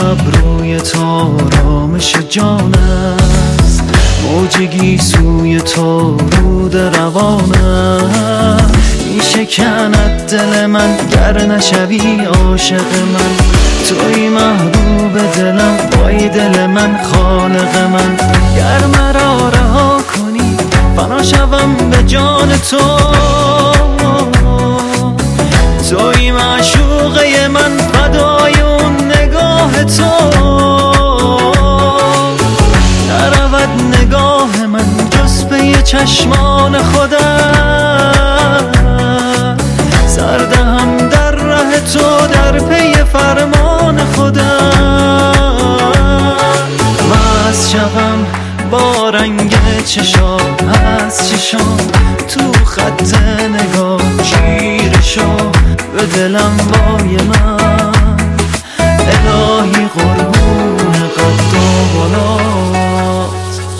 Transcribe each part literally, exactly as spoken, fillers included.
ابروی تو آرامش جان است، موج گیسوی تو رود روانم. میشکند دل من گر نشوی عاشق من، توی محبوب دلم وای دل من خالق من. گر مرا رها کنی فنا شوم به جان تو، توی معشوقه من فدای اون نگاه تو. نرود نگاه من جز پی چشمان خودم، سردهم در ره تو در پی فرمان خودم. مست شوم با رنگ چشام از چشام، تو خط نگاه چیره شو به دلم وای من. الهی قربون قد و بالات،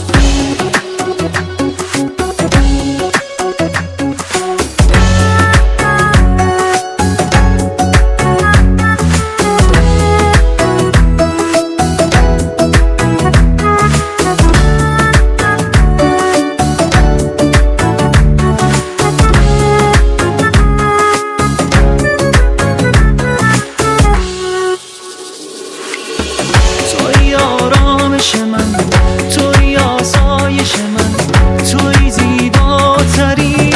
توی آرامش من، توی آسایش من، توی زیباتری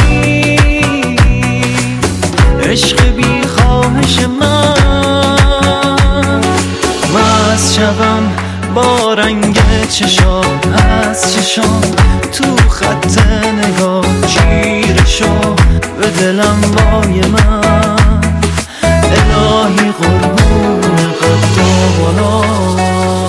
عشق بی خواهش من. مست شوم با رنگ چشام از چشام، تو خط نگاه چیره شو به دلم وای من. الهی قربون قد و بالات،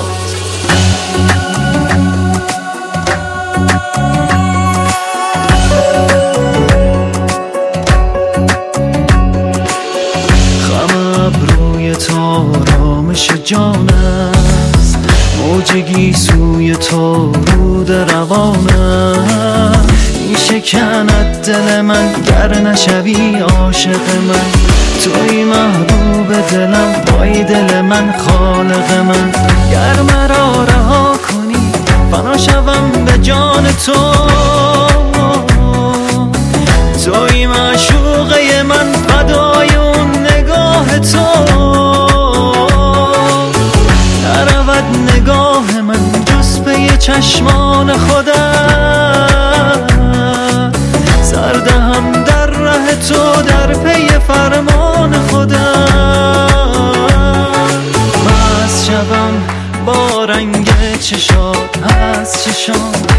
ابروی تو آرامش جان است، موج گیسوی تو رود روانم. میشکند دل من گر نشوی عاشق من، توی محبوب دلم وای دل من خالق من. گر مرا رها کنی فنا شوم به جان تو، توی معشوقه من فدای اون نگاه تو. نرود نگاه من جز پی چشمان خودم، سردهم در ره تو در پی فرمان خودم. مست شوم با رنگ چشات از چشام،